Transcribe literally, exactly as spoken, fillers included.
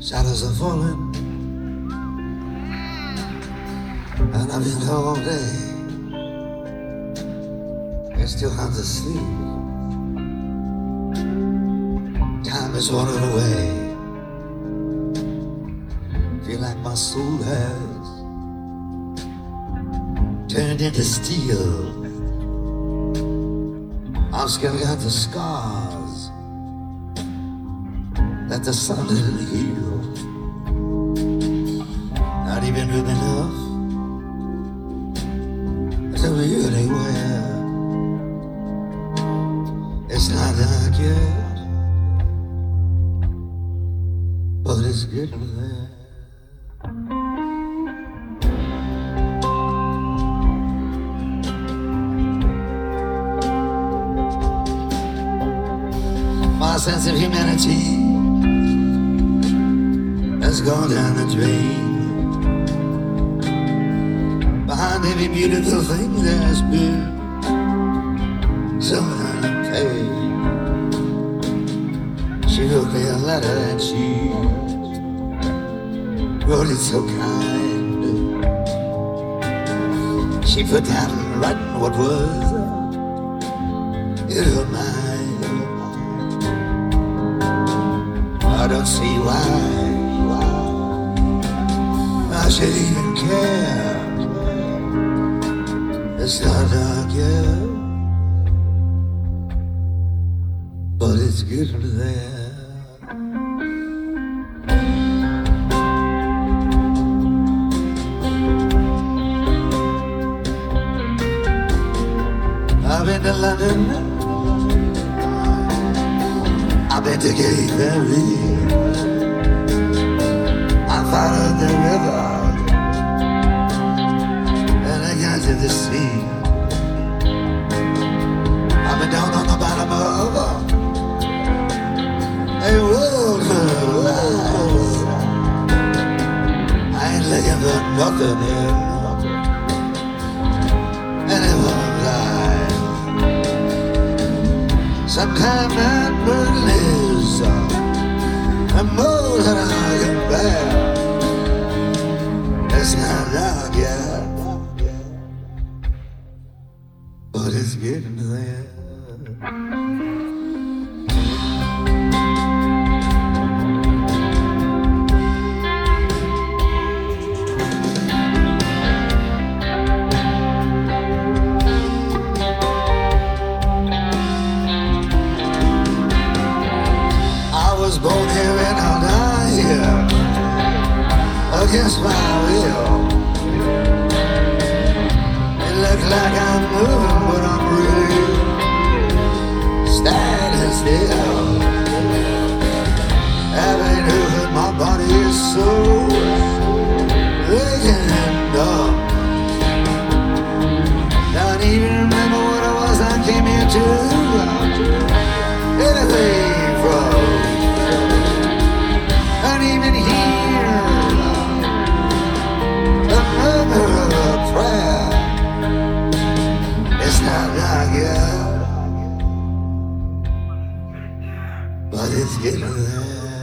Shadows are falling, and I've been all day. I still have to sleep. Time is running away. Feel like my soul has turned into steel. I've still got the scars that the sun didn't heal. Not even big enough to really wear. It's not dark yet, but it's getting there. My sense of humanity has gone down the drain. Behind every beautiful thing there's been some kind of pain. She wrote me a letter and she wrote it so kind. She put down in writing what was in her mind. I don't see why I should even care. It's not dark yet, but it's getting there. I've been to London, I've been to Gay Ferry, I followed the river, and I got to the sea. I've been down on the bottom of a world full of lies. I ain't looking for nothing here, anyone lies. Sometimes that burden is uh, more than I can bear. It's not dark yet, but it's getting there. I was born here and I'll die here against my will. It looks like I'm moving, but I'm really standing still. Having hurt my body is so aching and numb. Don't even remember what it was I came here to. Anything from. Don't even hear the murmur of a prayer. It's not dark yet, but it's getting there.